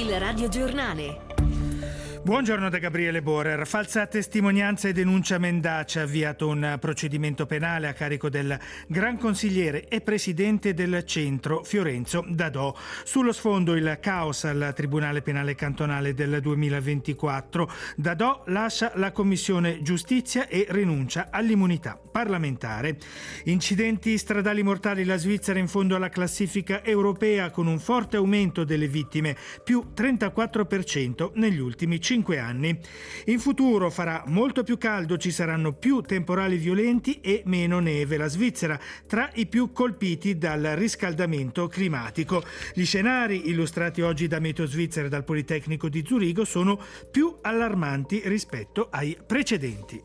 Il radiogiornale. Buongiorno da Gabriele Borer. Falsa testimonianza e denuncia mendace. Ha avviato un procedimento penale a carico del gran consigliere e presidente del centro Fiorenzo Dadò. Sullo sfondo il caos al Tribunale Penale Cantonale del 2024. Dadò lascia la Commissione Giustizia e rinuncia all'immunità parlamentare. Incidenti stradali mortali. La Svizzera in fondo alla classifica europea con un forte aumento delle vittime, più 34% negli ultimi 5 anni. In futuro farà molto più caldo, ci saranno più temporali violenti e meno neve. La Svizzera tra i più colpiti dal riscaldamento climatico. Gli scenari illustrati oggi da Meteo Svizzera e dal Politecnico di Zurigo sono più allarmanti rispetto ai precedenti.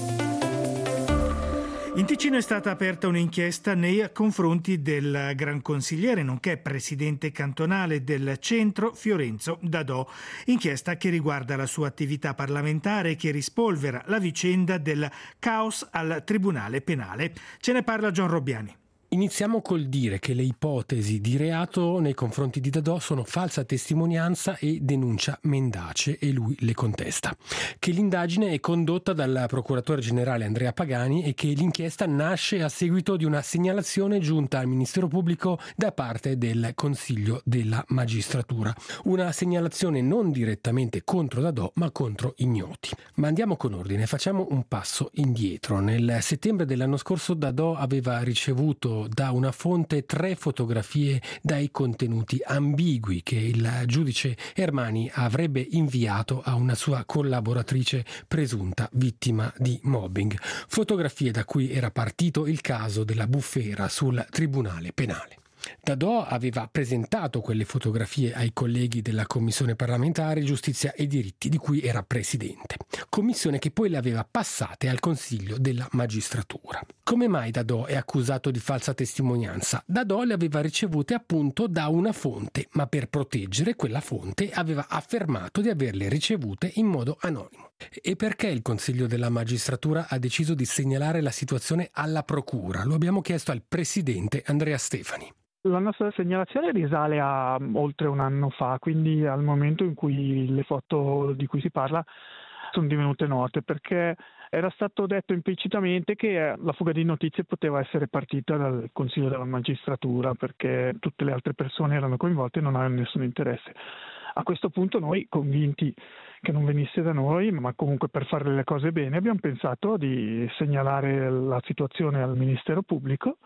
In Ticino è stata aperta un'inchiesta nei confronti del gran consigliere, nonché presidente cantonale del centro Fiorenzo Dadò. Inchiesta che riguarda la sua attività parlamentare e che rispolvera la vicenda del caos al Tribunale Penale. Ce ne parla John Robbiani. Iniziamo col dire che le ipotesi di reato nei confronti di Dadò sono falsa testimonianza e denuncia mendace, e lui le contesta. Che l'indagine è condotta dal procuratore generale Andrea Pagani e che l'inchiesta nasce a seguito di una segnalazione giunta al Ministero Pubblico da parte del Consiglio della Magistratura. Una segnalazione non direttamente contro Dadò, ma contro ignoti. Ma andiamo con ordine, facciamo un passo indietro. Nel settembre dell'anno scorso Dadò aveva ricevuto da una fonte 3 fotografie dai contenuti ambigui che il giudice Ermani avrebbe inviato a una sua collaboratrice presunta vittima di mobbing. Fotografie da cui era partito il caso della bufera sul Tribunale Penale. Dadò aveva presentato quelle fotografie ai colleghi della Commissione parlamentare Giustizia e Diritti, di cui era presidente. Commissione che poi le aveva passate al Consiglio della Magistratura. Come mai Dadò è accusato di falsa testimonianza? Dadò le aveva ricevute appunto da una fonte, ma per proteggere quella fonte aveva affermato di averle ricevute in modo anonimo. E perché il Consiglio della Magistratura ha deciso di segnalare la situazione alla Procura? Lo abbiamo chiesto al presidente Andrea Stefani. La nostra segnalazione risale a oltre un anno fa, quindi al momento in cui le foto di cui si parla sono divenute note, perché era stato detto implicitamente che la fuga di notizie poteva essere partita dal Consiglio della Magistratura, perché tutte le altre persone erano coinvolte e non avevano nessun interesse. A questo punto noi, convinti che non venisse da noi, ma comunque per fare le cose bene, abbiamo pensato di segnalare la situazione al Ministero Pubblico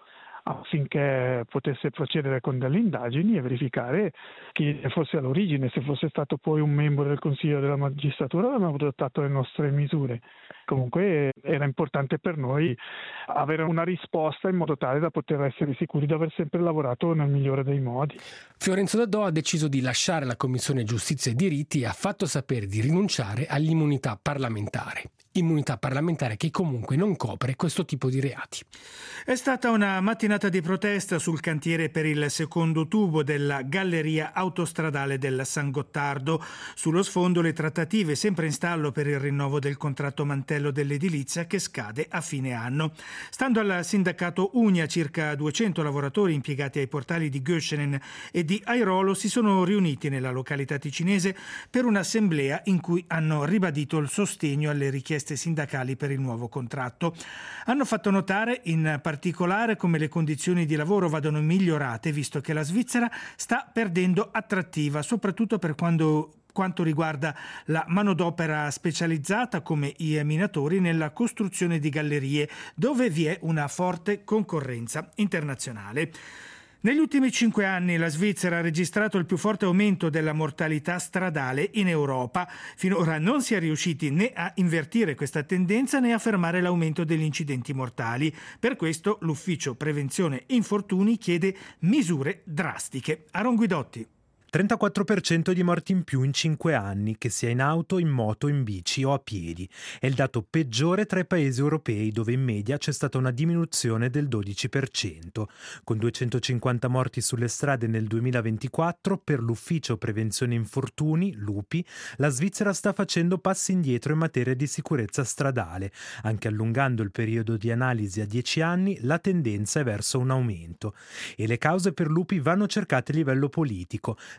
affinché potesse procedere con delle indagini e verificare chi fosse all'origine. Se fosse stato poi un membro del Consiglio della Magistratura avremmo adottato le nostre misure. Comunque era importante per noi avere una risposta in modo tale da poter essere sicuri di aver sempre lavorato nel migliore dei modi. Fiorenzo Dadò ha deciso di lasciare la Commissione Giustizia e Diritti e ha fatto sapere di rinunciare all'immunità parlamentare. Immunità parlamentare che comunque non copre questo tipo di reati. È stata una mattinata di protesta sul cantiere per il secondo tubo della galleria autostradale del San Gottardo. Sullo sfondo le trattative sempre in stallo per il rinnovo del contratto mantello dell'edilizia che scade a fine anno. Stando al sindacato Unia, circa 200 lavoratori impiegati ai portali di Göschenen e di Airolo si sono riuniti nella località ticinese per un'assemblea in cui hanno ribadito il sostegno alle richieste sindacali per il nuovo contratto. Hanno fatto notare in particolare come le condizioni di lavoro vadano migliorate, visto che la Svizzera sta perdendo attrattiva, soprattutto per quanto riguarda la manodopera specializzata come i minatori nella costruzione di gallerie, dove vi è una forte concorrenza internazionale. Negli ultimi 5 anni la Svizzera ha registrato il più forte aumento della mortalità stradale in Europa. Finora non si è riusciti né a invertire questa tendenza né a fermare l'aumento degli incidenti mortali. Per questo l'Ufficio Prevenzione Infortuni chiede misure drastiche. Aaron Guidotti. 34% di morti in più in 5 anni, che sia in auto, in moto, in bici o a piedi. È il dato peggiore tra i paesi europei, dove in media c'è stata una diminuzione del 12%. Con 250 morti sulle strade nel 2024, per l'Ufficio Prevenzione Infortuni, l'UPI, la Svizzera sta facendo passi indietro in materia di sicurezza stradale. Anche allungando il periodo di analisi a 10 anni, la tendenza è verso un aumento. E le cause per l'UPI vanno cercate a livello politico.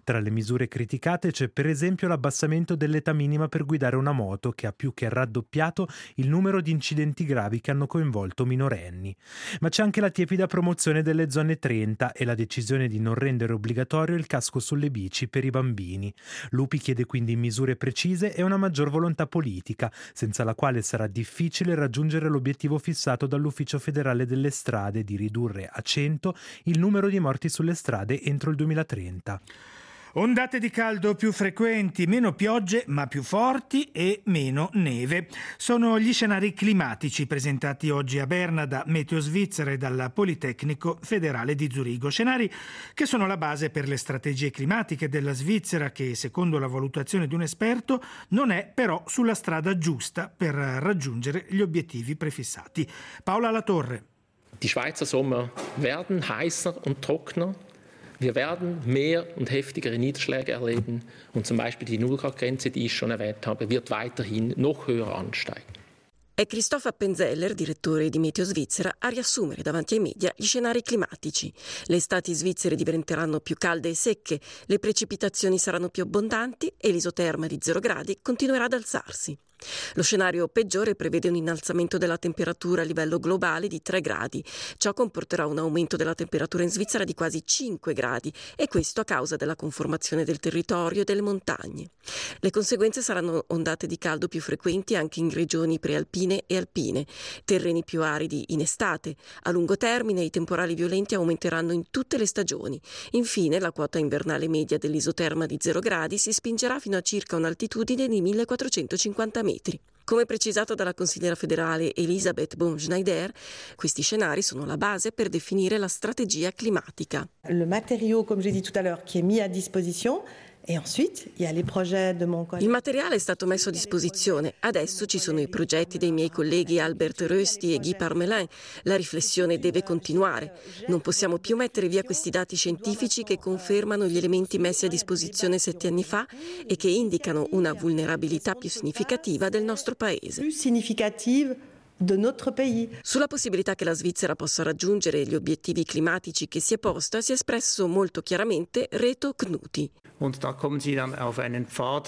Tra le misure criticate c'è per esempio l'abbassamento dell'età minima per guidare una moto, che ha più che raddoppiato il numero di incidenti gravi che hanno coinvolto minorenni. Ma c'è anche la tiepida promozione delle zone 30 e la decisione di non rendere obbligatorio il casco sulle bici per i bambini. Lupi chiede quindi misure precise e una maggior volontà politica, senza la quale sarà difficile raggiungere l'obiettivo fissato dall'Ufficio federale delle strade di ridurre a 100 il numero di morti sulle strade entro il 2030. Ondate di caldo più frequenti, meno piogge ma più forti e meno neve. Sono gli scenari climatici presentati oggi a Berna da Meteo Svizzera e dal Politecnico Federale di Zurigo. Scenari che sono la base per le strategie climatiche della Svizzera, che secondo la valutazione di un esperto non è però sulla strada giusta per raggiungere gli obiettivi prefissati. Paola Latorre. Die Schweizer Sommer werden heißer und trockener. Wir werden mehr und heftigere Niederschläge erleben und zum Beispiel die 0-Grad-Grenze, die ich schon erwähnt habe, wird weiterhin noch höher ansteigen. È Christoph Appenzeller, direttore di Meteo Svizzera, a riassumere davanti ai media gli scenari climatici. Le estati svizzere diventeranno più calde e secche, le precipitazioni saranno più abbondanti e l'isoterma di 0 gradi continuerà ad alzarsi. Lo scenario peggiore prevede un innalzamento della temperatura a livello globale di 3 gradi. Ciò comporterà un aumento della temperatura in Svizzera di quasi 5 gradi e questo a causa della conformazione del territorio e delle montagne. Le conseguenze saranno ondate di caldo più frequenti anche in regioni prealpine e alpine, terreni più aridi in estate. A lungo termine i temporali violenti aumenteranno in tutte le stagioni. Infine la quota invernale media dell'isoterma di 0 gradi si spingerà fino a circa un'altitudine di 1450 metri. Come precisato dalla consigliera federale Elisabeth Baum-Schneider, questi scenari sono la base per definire la strategia climatica. Le matériau, comme j'ai dit tout à l'heure, qui est mis à disposition. Et ensuite, il y a les projets de mon collègue. Il materiale è stato messo a disposizione. Adesso ci sono i progetti dei miei colleghi Albert Rösti e Guy Parmelin. La riflessione deve continuare. Non possiamo più mettere via questi dati scientifici che confermano gli elementi messi a disposizione 7 anni fa e che indicano una vulnerabilità più significativa del nostro paese. Più significative de notre pays. Sulla possibilità che la Svizzera possa raggiungere gli obiettivi climatici che si è posta si è espresso molto chiaramente Reto Knuti. Und da kommen Sie dann auf einen Pfad,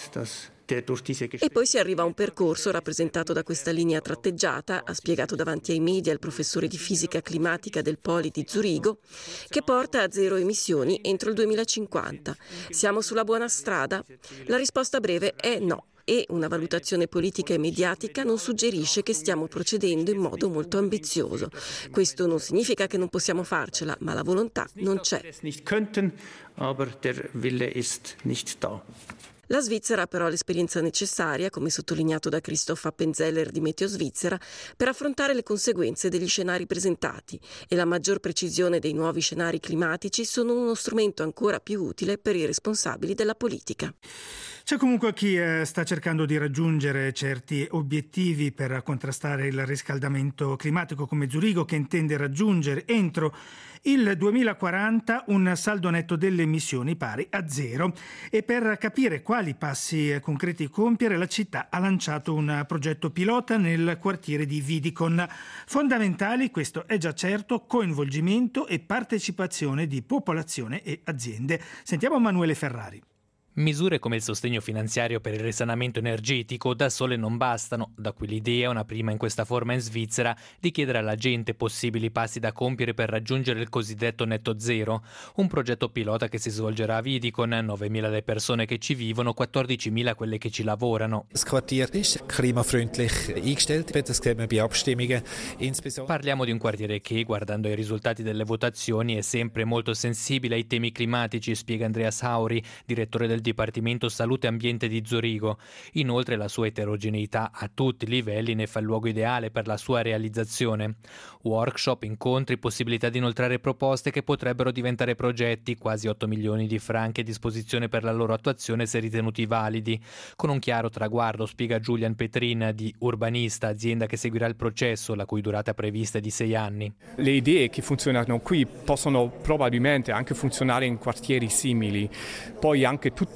E poi si arriva a un percorso rappresentato da questa linea tratteggiata, ha spiegato davanti ai media il professore di fisica climatica del Poli di Zurigo, che porta a 0 emissioni entro il 2050. Siamo sulla buona strada? La risposta breve è no. E una valutazione politica e mediatica non suggerisce che stiamo procedendo in modo molto ambizioso. Questo non significa che non possiamo farcela, ma la volontà non c'è. La Svizzera ha però l'esperienza necessaria, come sottolineato da Christoph Appenzeller di Meteo Svizzera, per affrontare le conseguenze degli scenari presentati e la maggior precisione dei nuovi scenari climatici sono uno strumento ancora più utile per i responsabili della politica. C'è comunque chi sta cercando di raggiungere certi obiettivi per contrastare il riscaldamento climatico, come Zurigo, che intende raggiungere entro il 2040 un saldo netto delle emissioni pari a 0. E per capire quali passi concreti compiere, la città ha lanciato un progetto pilota nel quartiere di Vidicon. Fondamentali, questo è già certo, coinvolgimento e partecipazione di popolazione e aziende. Sentiamo Emanuele Ferrari. Misure come il sostegno finanziario per il risanamento energetico da sole non bastano, da qui l'idea, una prima in questa forma in Svizzera, di chiedere alla gente possibili passi da compiere per raggiungere il cosiddetto netto zero. Un progetto pilota che si svolgerà a Vidicon, 9.000 le persone che ci vivono, 14.000 quelle che ci lavorano. Das Quartier ist klimafreundlich eingestellt, das sehen wir bei Abstimmungen. Parliamo di un quartiere che, guardando ai risultati delle votazioni, è sempre molto sensibile ai temi climatici, spiega Andrea Sauri, direttore del Dipartimento Salute e Ambiente di Zurigo. Inoltre la sua eterogeneità a tutti i livelli ne fa il luogo ideale per la sua realizzazione. Workshop, incontri, possibilità di inoltrare proposte che potrebbero diventare progetti, quasi 8 milioni di franchi a disposizione per la loro attuazione se ritenuti validi. Con un chiaro traguardo, spiega Julian Petrin di Urbanista, azienda che seguirà il processo, la cui durata prevista è di 6 anni. Le idee che funzionano qui possono probabilmente anche funzionare in quartieri simili. Poi anche tutto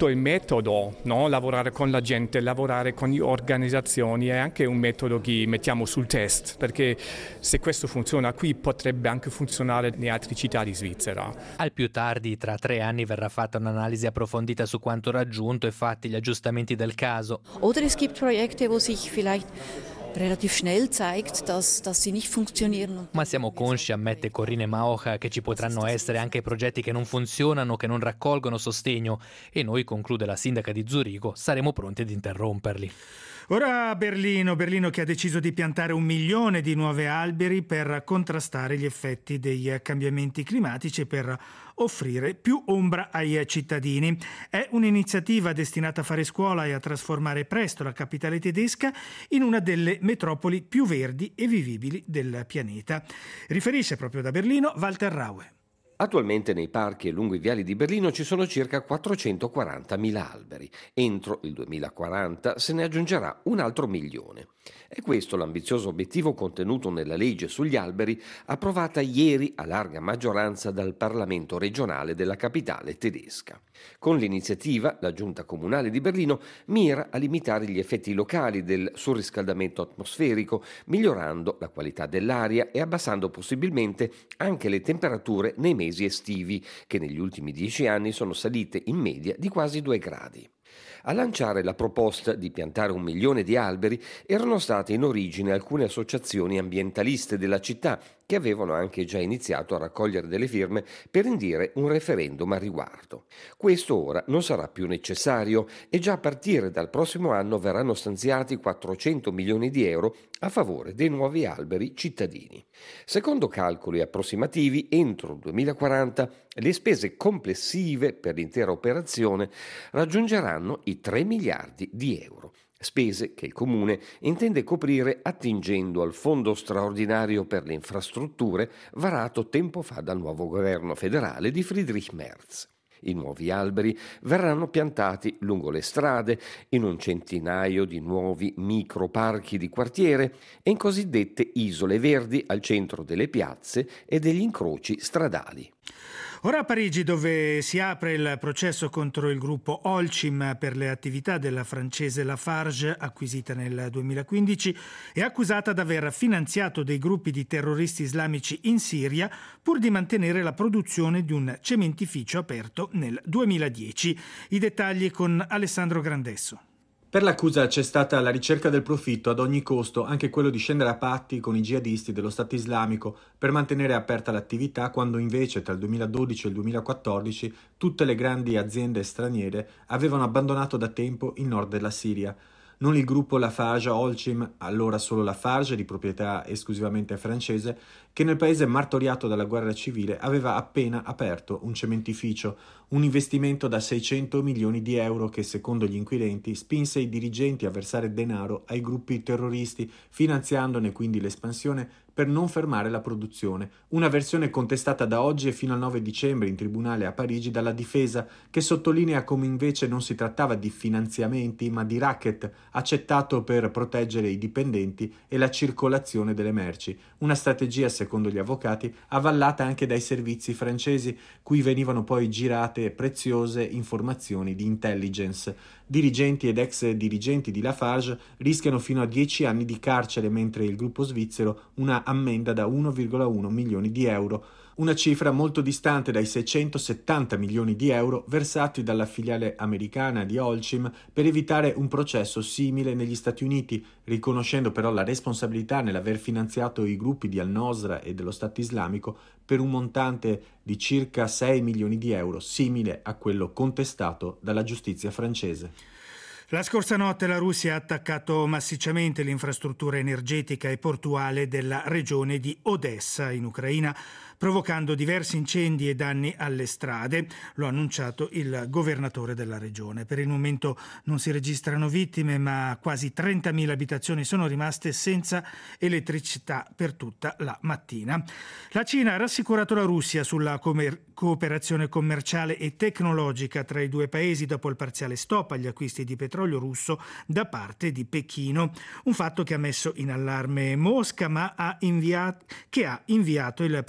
soprattutto il metodo, no? Lavorare con la gente, lavorare con le organizzazioni è anche un metodo che mettiamo sul test, perché se questo funziona qui potrebbe anche funzionare in altre città di Svizzera. Al più tardi, tra 3 anni, verrà fatta un'analisi approfondita su quanto raggiunto e fatti gli aggiustamenti del caso. Oder es gibt Projekte, wo sich vielleicht relativ schnell zeigt, dass sie nicht funktionieren. Ma siamo consci, ammette Corrine Maocha, che ci potranno essere anche progetti che non funzionano, che non raccolgono sostegno e noi, conclude la sindaca di Zurigo, saremo pronti ad interromperli. Ora Berlino che ha deciso di piantare 1 milione di nuovi alberi per contrastare gli effetti dei cambiamenti climatici e per offrire più ombra ai cittadini. È un'iniziativa destinata a fare scuola e a trasformare presto la capitale tedesca in una delle metropoli più verdi e vivibili del pianeta. Riferisce proprio da Berlino Walter Raue. Attualmente nei parchi e lungo i viali di Berlino ci sono circa 440.000 alberi. Entro il 2040 se ne aggiungerà un altro 1 milione. È questo l'ambizioso obiettivo contenuto nella legge sugli alberi approvata ieri a larga maggioranza dal Parlamento regionale della capitale tedesca. Con l'iniziativa, la Giunta Comunale di Berlino mira a limitare gli effetti locali del surriscaldamento atmosferico, migliorando la qualità dell'aria e abbassando possibilmente anche le temperature nei mesi estivi, che negli ultimi 10 anni sono salite in media di quasi 2 gradi. A lanciare la proposta di piantare 1 milione di alberi erano state in origine alcune associazioni ambientaliste della città che avevano anche già iniziato a raccogliere delle firme per indire un referendum a riguardo. Questo ora non sarà più necessario e già a partire dal prossimo anno verranno stanziati 400 milioni di euro a favore dei nuovi alberi cittadini. Secondo calcoli approssimativi, entro il 2040 le spese complessive per l'intera operazione raggiungeranno i 3 miliardi di euro. Spese che il Comune intende coprire attingendo al Fondo straordinario per le infrastrutture varato tempo fa dal nuovo governo federale di Friedrich Merz. I nuovi alberi verranno piantati lungo le strade, in un centinaio di nuovi microparchi di quartiere e in cosiddette isole verdi al centro delle piazze e degli incroci stradali. Ora a Parigi, dove si apre il processo contro il gruppo Holcim per le attività della francese Lafarge, acquisita nel 2015, è accusata di aver finanziato dei gruppi di terroristi islamici in Siria pur di mantenere la produzione di un cementificio aperto nel 2010. I dettagli con Alessandro Grandesso. Per l'accusa c'è stata la ricerca del profitto ad ogni costo, anche quello di scendere a patti con i jihadisti dello Stato islamico per mantenere aperta l'attività, quando invece tra il 2012 e il 2014 tutte le grandi aziende straniere avevano abbandonato da tempo il nord della Siria. Non il gruppo Lafarge Holcim, allora solo Lafarge, di proprietà esclusivamente francese, che nel paese martoriato dalla guerra civile aveva appena aperto un cementificio, un investimento da 600 milioni di euro che, secondo gli inquirenti, spinse i dirigenti a versare denaro ai gruppi terroristi, finanziandone quindi l'espansione per non fermare la produzione. Una versione contestata da oggi e fino al 9 dicembre in tribunale a Parigi dalla difesa, che sottolinea come invece non si trattava di finanziamenti ma di racket accettato per proteggere i dipendenti e la circolazione delle merci. Una strategia, secondo gli avvocati, avvallata anche dai servizi francesi, cui venivano poi girate preziose informazioni di intelligence. Dirigenti ed ex dirigenti di Lafarge rischiano fino a 10 anni di carcere, mentre il gruppo svizzero una ammenda da 1,1 milioni di euro, una cifra molto distante dai 670 milioni di euro versati dalla filiale americana di Holcim per evitare un processo simile negli Stati Uniti, riconoscendo però la responsabilità nell'aver finanziato i gruppi di Al-Nosra e dello Stato islamico per un montante di circa 6 milioni di euro, simile a quello contestato dalla giustizia francese. La scorsa notte la Russia ha attaccato massicciamente l'infrastruttura energetica e portuale della regione di Odessa in Ucraina, provocando diversi incendi e danni alle strade. Lo ha annunciato il governatore della regione. Per il momento non si registrano vittime, ma quasi 30.000 abitazioni sono rimaste senza elettricità per tutta la mattina. La Cina ha rassicurato la Russia sulla cooperazione commerciale e tecnologica tra i due paesi dopo il parziale stop agli acquisti di petrolio russo da parte di Pechino, un fatto che ha messo in allarme Mosca, ma che ha inviato il primo ministro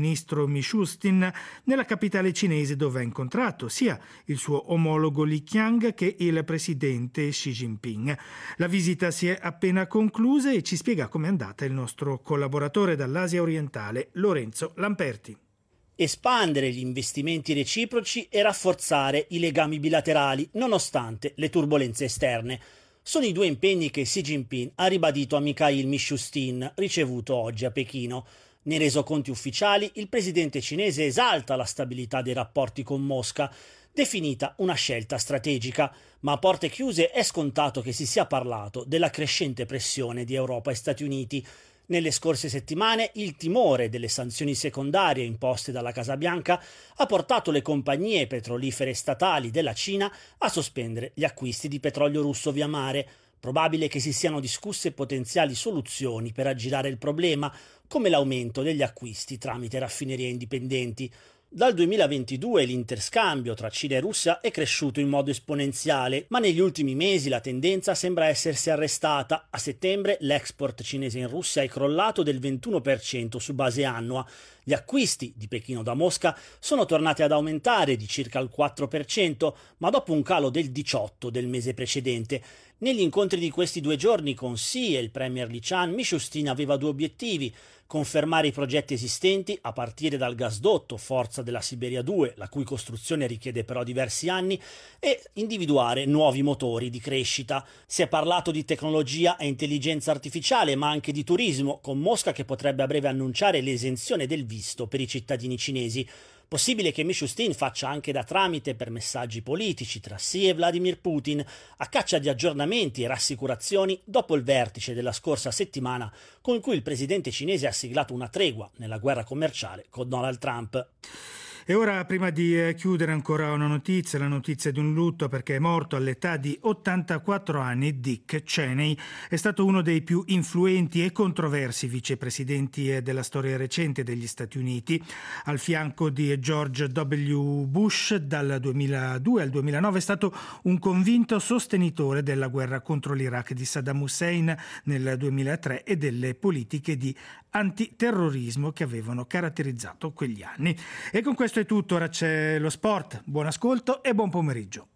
ministro Mishustin nella capitale cinese, dove ha incontrato sia il suo omologo Li Qiang che il presidente Xi Jinping. La visita si è appena conclusa e ci spiega com'è andata il nostro collaboratore dall'Asia orientale, Lorenzo Lamperti. Espandere gli investimenti reciproci e rafforzare i legami bilaterali, nonostante le turbolenze esterne. Sono i due impegni che Xi Jinping ha ribadito a Mikhail Mishustin, ricevuto oggi a Pechino. Nei resoconti ufficiali, il presidente cinese esalta la stabilità dei rapporti con Mosca, definita una scelta strategica, ma a porte chiuse è scontato che si sia parlato della crescente pressione di Europa e Stati Uniti. Nelle scorse settimane il timore delle sanzioni secondarie imposte dalla Casa Bianca ha portato le compagnie petrolifere statali della Cina a sospendere gli acquisti di petrolio russo via mare. Probabile che si siano discusse potenziali soluzioni per aggirare il problema, come l'aumento degli acquisti tramite raffinerie indipendenti. Dal 2022 l'interscambio tra Cina e Russia è cresciuto in modo esponenziale, ma negli ultimi mesi la tendenza sembra essersi arrestata. A settembre l'export cinese in Russia è crollato del 21% su base annua. Gli acquisti di Pechino da Mosca sono tornati ad aumentare di circa il 4%, ma dopo un calo del 18% del mese precedente. Negli incontri di questi 2 giorni con Xi e il premier Li Qiang, Mishustin aveva 2 obiettivi: confermare i progetti esistenti, a partire dal gasdotto Forza della Siberia 2, la cui costruzione richiede però diversi anni, e individuare nuovi motori di crescita. Si è parlato di tecnologia e intelligenza artificiale, ma anche di turismo, con Mosca che potrebbe a breve annunciare l'esenzione del visto per i cittadini cinesi. Possibile che Mishustin faccia anche da tramite per messaggi politici tra Xi e Vladimir Putin, a caccia di aggiornamenti e rassicurazioni dopo il vertice della scorsa settimana con cui il presidente cinese ha siglato una tregua nella guerra commerciale con Donald Trump. E ora, prima di chiudere, ancora una notizia, la notizia di un lutto, perché è morto all'età di 84 anni Dick Cheney. È stato uno dei più influenti e controversi vicepresidenti della storia recente degli Stati Uniti, al fianco di George W. Bush. Dal 2002 al 2009 è stato un convinto sostenitore della guerra contro l'Iraq di Saddam Hussein nel 2003 e delle politiche di antiterrorismo che avevano caratterizzato quegli anni. E con questo è tutto, ora c'è lo sport. Buon ascolto e buon pomeriggio.